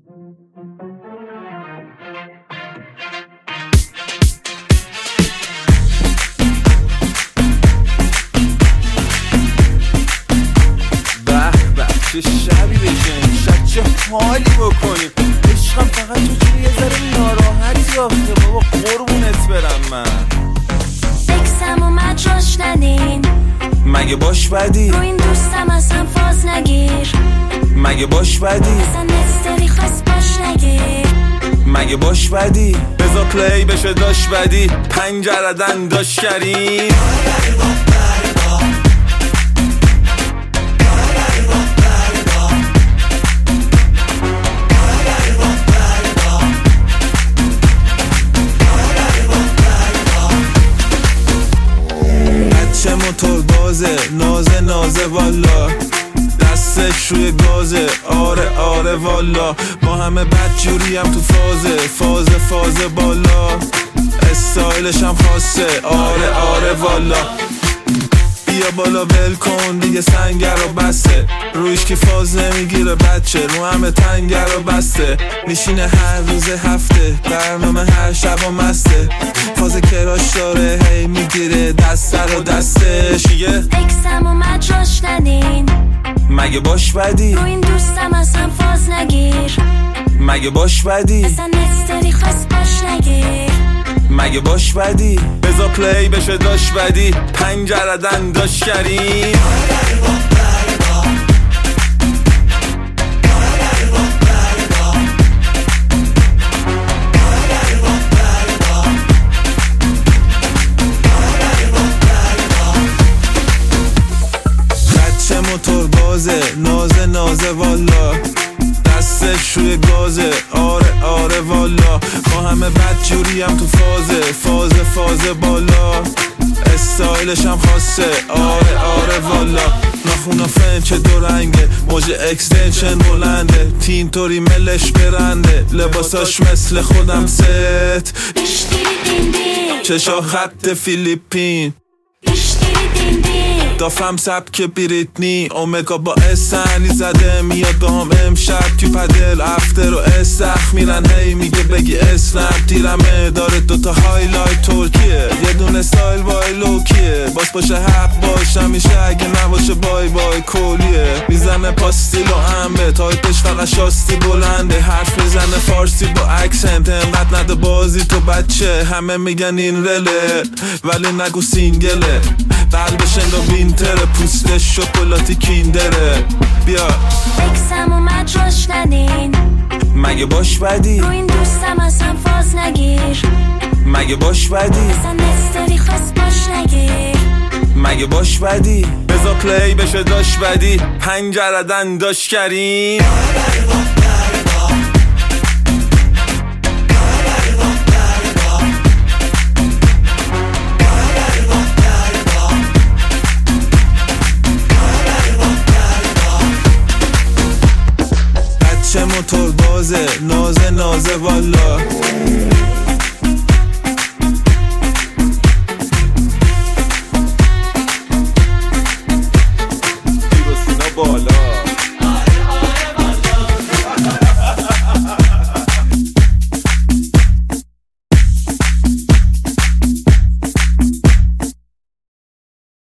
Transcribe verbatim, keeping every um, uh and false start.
چه شبی بشین شب چه حالی بکنیم عشقم فقط تو چون یه ذره ناراحتی آخه بابا قربونت برم من بکسم و مجراش ندین مگه باش بدی رو این دوستم اصلا فاز نگیر مگه باش بدی اصلا نستری خواست باش نگیر مگه باش بدی بزا پلی بشه داش بدی پنجردن داش کریم موتور بازه نازه نازه والا دستش روی گازه آره آره والا ما همه بدجوری هم تو فازه فازه فازه بالا استایلش هم خاصه آره آره والا بیا بالا ول کن دیگه سنگر رو بسته رویش که فاز نمیگیره بچه رو همه تنگر رو بسته میشینه هر روز هفته برنامه هر شب و مسته فاز کراش داره هی میگیره دسته رو دستش یه بکسم و مجراش ندین مگه باش بدی رو این دوستم اصلا فاز نگیر مگه باش بدی اصلا نستری خواست باش نگیر مگه باش بدی بزا پلی بشه داش بدی پنجردن داش کریم بچه موتور بازه نازه نازه والا دستش روی گازه آره آره والا ما همه بدجوری هم تو فازه فازه فازه بالا استایلش هم خاصه آره آره والا ناخونا فرنچ دو رنگه موج اکستنشن بلنده تین توری ملش برنده لباساش مثل خودم ست چشا خط فیلیپین دافم سبک بریتنی اومگا با اسنی زده میاد با هم امشب تو پدل افتر و استخ میرن هی میگه بگی اسنپ تیرمه داره دوتا هایلایت ترکیه یه دونه ستایل وای لوکیه باز باشه حق باشه میشه اگه نباشه بای بای کولیه میزنه پاستیل و انبه تایپش فقط شاستی بلنده حرف میزنه فارسی با اکسنت انقدر نده بازی تو بچه همه میگن این رله ولی نگو سینگله قلبش انگا وینتر پوستش شکلاتی کیندره بیا بکسم و مجراش ندین مگه باش بدی رو این دوستم اصلا فاز نگیر مگه باش بدی اصلا نستری خواست باش نگیر مگه باش بدی بزا پلی بشه داش بدی پنجردن داش کریم بچه موتور بازه نازه نازه والا بالا